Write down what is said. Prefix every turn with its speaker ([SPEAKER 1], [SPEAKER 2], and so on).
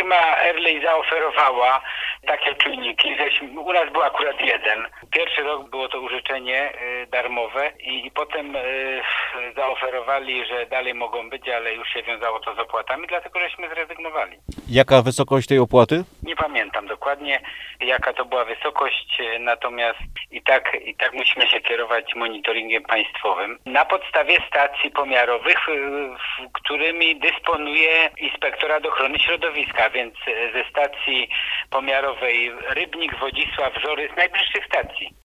[SPEAKER 1] firma Early zaoferowała takie czujniki, u nas był akurat jeden. Pierwszy rok było to użyczenie darmowe i potem zaoferowali, że dalej mogą być, ale już się wiązało to z opłatami, dlatego żeśmy zrezygnowali.
[SPEAKER 2] Jaka wysokość tej opłaty?
[SPEAKER 1] Nie pamiętam dokładnie, jaka to była wysokość, natomiast i tak musimy się kierować monitoringiem państwowym. Na podstawie stacji pomiarowych, którymi dysponuje Inspektorat Ochrony Środowiska, więc ze stacji pomiarowej Rybnik, Wodzisław, Żory, z najbliższych stacji.